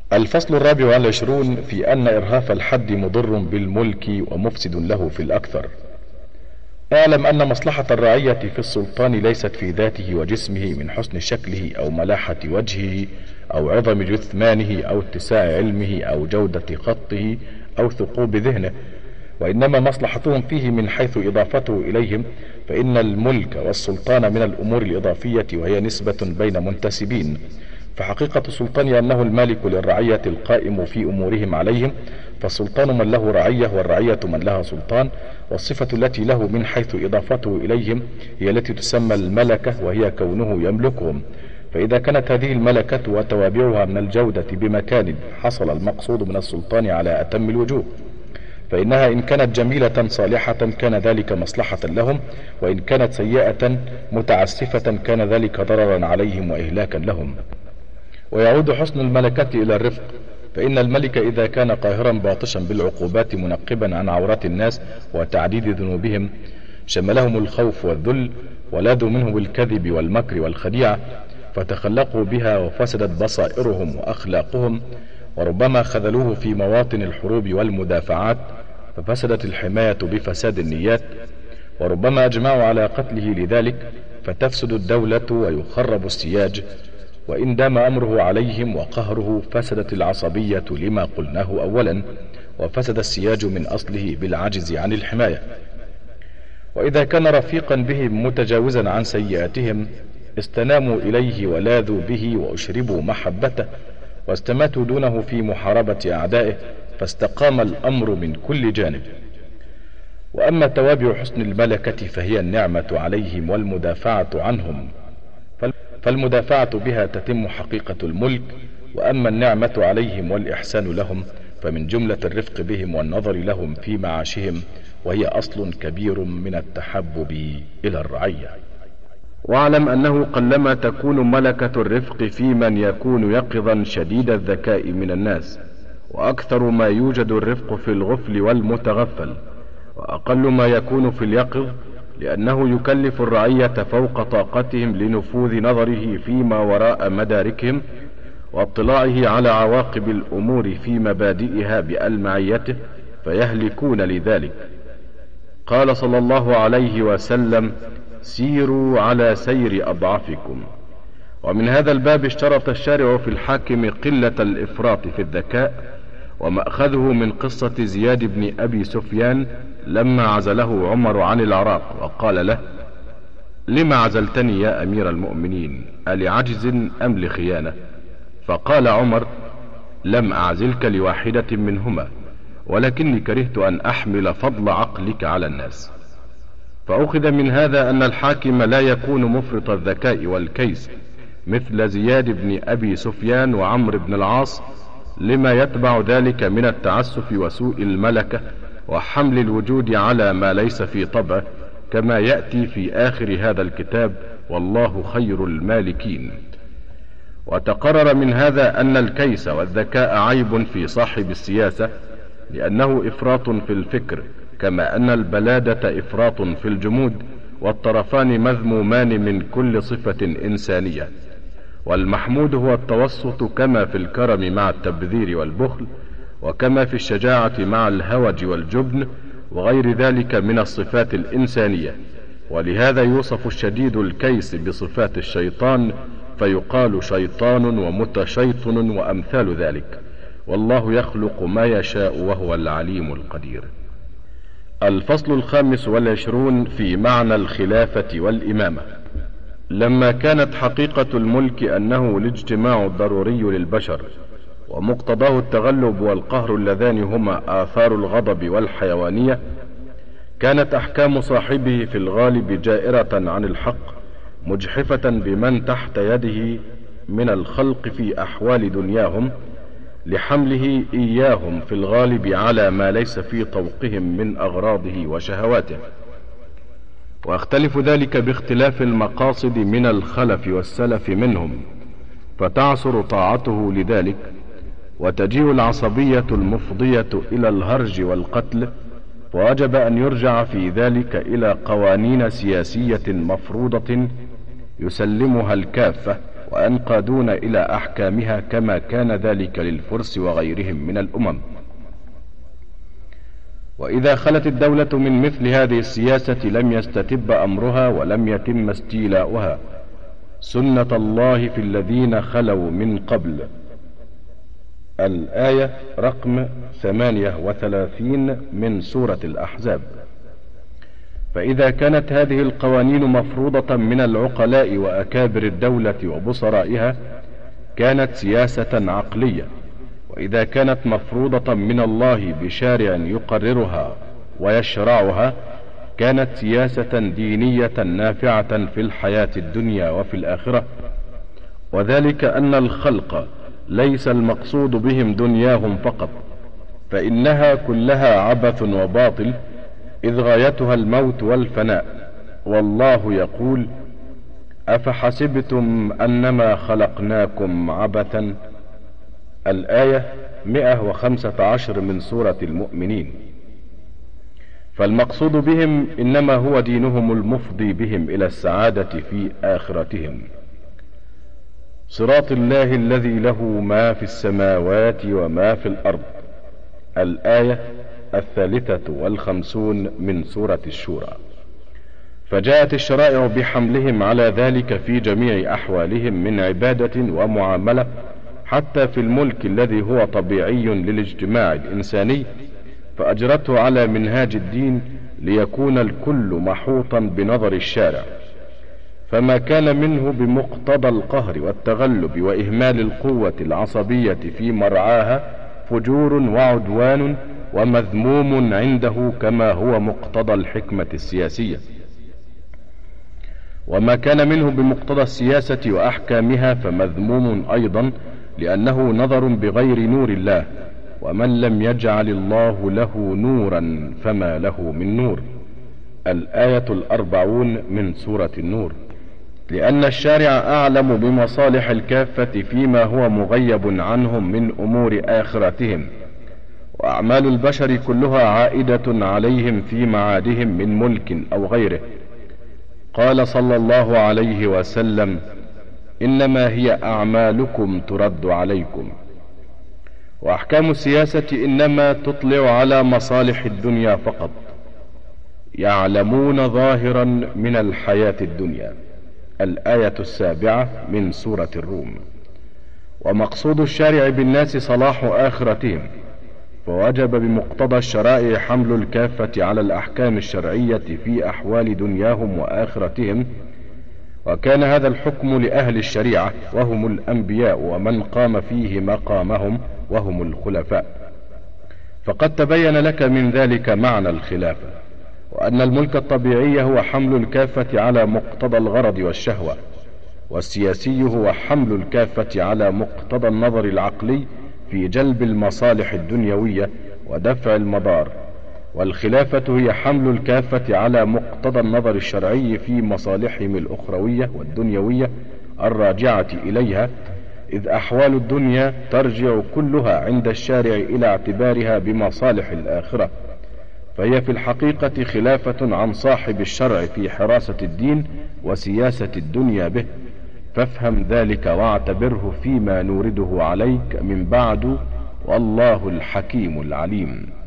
الفصل 24 في أن إرهاف الحد مضر بالملك ومفسد له في الأكثر. اعلم أن مصلحة الرعية في السلطان ليست في ذاته وجسمه من حسن شكله أو ملاحة وجهه أو عظم جثمانه أو اتساع علمه أو جودة خطه أو ثقوب ذهنه، وإنما مصلحتهم فيه من حيث إضافته إليهم، فإن الملك والسلطان من الأمور الإضافية وهي نسبة بين منتسبين، فحقيقة السلطان أنه المالك للرعية القائم في أمورهم عليهم، فالسلطان من له رعية والرعية من لها سلطان، والصفة التي له من حيث إضافته إليهم هي التي تسمى الملكة، وهي كونه يملكهم. فإذا كانت هذه الملكة وتوابعها من الجودة بمكان حصل المقصود من السلطان على أتم الوجوه، فإنها إن كانت جميلة صالحة كان ذلك مصلحة لهم، وإن كانت سيئة متعسفة كان ذلك ضررا عليهم وإهلاكا لهم. ويعود حسن الملكة إلى الرفق، فإن الملك إذا كان قاهرا باطشا بالعقوبات منقبا عن عورات الناس وتعديد ذنوبهم شملهم الخوف والذل، ولاذوا منه بالكذب والمكر والخديعة، فتخلقوا بها وفسدت بصائرهم وأخلاقهم، وربما خذلوه في مواطن الحروب والمدافعات ففسدت الحماية بفساد النيات، وربما أجمعوا على قتله لذلك فتفسد الدولة ويخرب السياج، وإن دام أمره عليهم وقهره فسدت العصبية لما قلناه أولا، وفسد السياج من أصله بالعجز عن الحماية. وإذا كان رفيقا بهم متجاوزا عن سيئاتهم استناموا إليه ولاذوا به وأشربوا محبته واستماتوا دونه في محاربة أعدائه، فاستقام الأمر من كل جانب. وأما توابع حسن الملكة فهي النعمة عليهم والمدافعة عنهم، فالمدافعة بها تتم حقيقة الملك، وأما النعمة عليهم والإحسان لهم فمن جملة الرفق بهم والنظر لهم في معاشهم، وهي أصل كبير من التحبب إلى الرعية. واعلم أنه قلما تكون ملكة الرفق في من يكون يقظا شديد الذكاء من الناس، وأكثر ما يوجد الرفق في الغفل والمتغفل، وأقل ما يكون في اليقظ، لأنه يكلف الرعية فوق طاقتهم لنفوذ نظره فيما وراء مداركهم واطلاعه على عواقب الأمور في مبادئها بألمعيته، فيهلكون لذلك. قال صلى الله عليه وسلم: سيروا على سير أضعافكم. ومن هذا الباب اشترط الشارع في الحاكم قلة الإفراط في الذكاء، ومأخذه من قصة زياد بن أبي سفيان لما عزله عمر عن العراق وقال له: لما عزلتني يا أمير المؤمنين، ألعجز أم لخيانة؟ فقال عمر: لم أعزلك لواحدة منهما، ولكني كرهت أن أحمل فضل عقلك على الناس. فأخذ من هذا أن الحاكم لا يكون مفرط الذكاء والكيس مثل زياد بن أبي سفيان وعمرو بن العاص، لما يتبع ذلك من التعسف وسوء الملكة وحمل الوجود على ما ليس في طبعه، كما يأتي في آخر هذا الكتاب: والله خير المالكين. وتقرر من هذا أن الكيس والذكاء عيب في صاحب السياسة، لأنه إفراط في الفكر، كما أن البلادة إفراط في الجمود، والطرفان مذمومان من كل صفة إنسانية. والمحمود هو التوسط، كما في الكرم مع التبذير والبخل، وكما في الشجاعة مع الهوج والجبن، وغير ذلك من الصفات الإنسانية. ولهذا يوصف الشديد الكيس بصفات الشيطان، فيقال شيطان ومتشيطن وأمثال ذلك. والله يخلق ما يشاء وهو العليم القدير. الفصل 25 في معنى الخلافة والإمامة. لما كانت حقيقة الملك أنه الاجتماع الضروري للبشر، ومقتضاه التغلب والقهر اللذان هما آثار الغضب والحيوانية، كانت أحكام صاحبه في الغالب جائرة عن الحق، مجحفة بمن تحت يده من الخلق في أحوال دنياهم، لحمله إياهم في الغالب على ما ليس في طوقهم من أغراضه وشهواته. ويختلف ذلك باختلاف المقاصد من الخلف والسلف منهم، فتعسر طاعته لذلك، وتجيء العصبية المفضية إلى الهرج والقتل، ووجب أن يرجع في ذلك إلى قوانين سياسية مفروضة يسلمها الكافة، وينقادون إلى أحكامها كما كان ذلك للفرس وغيرهم من الأمم. وإذا خلت الدولة من مثل هذه السياسة لم يستتب أمرها ولم يتم استيلاؤها، سنة الله في الذين خلوا من قبل. الآية رقم 38 من سورة الأحزاب. فإذا كانت هذه القوانين مفروضة من العقلاء وأكابر الدولة وبصرائها كانت سياسة عقلية، وإذا كانت مفروضة من الله بشارع يقررها ويشرعها كانت سياسة دينية نافعة في الحياة الدنيا وفي الآخرة. وذلك أن الخلق ليس المقصود بهم دنياهم فقط، فإنها كلها عبث وباطل، إذ غايتها الموت والفناء. والله يقول: أفحسبتم أنما خلقناكم عبثا. الآية 115 من سورة المؤمنين. فالمقصود بهم إنما هو دينهم المفضي بهم إلى السعادة في آخرتهم. صراط الله الذي له ما في السماوات وما في الأرض. الآية 53 من سورة الشورى. فجاءت الشرائع بحملهم على ذلك في جميع أحوالهم من عبادة ومعاملة، حتى في الملك الذي هو طبيعي للاجتماع الإنساني، فأجرته على منهاج الدين ليكون الكل محوطا بنظر الشارع. فما كان منه بمقتضى القهر والتغلب وإهمال القوة العصبية في مرعاها فجور وعدوان ومذموم عنده، كما هو مقتضى الحكمة السياسية. وما كان منه بمقتضى السياسة وأحكامها فمذموم أيضا، لأنه نظر بغير نور الله، ومن لم يجعل الله له نورا فما له من نور. الآية 40 من سورة النور. لأن الشارع أعلم بمصالح الكافة فيما هو مغيب عنهم من أمور آخرتهم، وأعمال البشر كلها عائدة عليهم في معادهم من ملك أو غيره. قال صلى الله عليه وسلم: إنما هي أعمالكم ترد عليكم. وأحكام السياسة إنما تطلع على مصالح الدنيا فقط، يعلمون ظاهرا من الحياة الدنيا. الآية 7 من سورة الروم. ومقصود الشارع بالناس صلاح آخرتهم، فوجب بمقتضى الشرائع حمل الكافة على الأحكام الشرعية في أحوال دنياهم وآخرتهم. وكان هذا الحكم لأهل الشريعة وهم الأنبياء ومن قام فيه مقامهم وهم الخلفاء. فقد تبين لك من ذلك معنى الخلافة، وأن الملك الطبيعي هو حمل الكافة على مقتضى الغرض والشهوة، والسياسي هو حمل الكافة على مقتضى النظر العقلي في جلب المصالح الدنيوية ودفع المضار. والخلافة هي حمل الكافة على مقتضى النظر الشرعي في مصالحهم الأخروية والدنيوية الراجعة إليها، إذ أحوال الدنيا ترجع كلها عند الشارع إلى اعتبارها بمصالح الآخرة، فهي في الحقيقة خلافة عن صاحب الشرع في حراسة الدين وسياسة الدنيا به. فافهم ذلك واعتبره فيما نورده عليك من بعد، والله الحكيم العليم.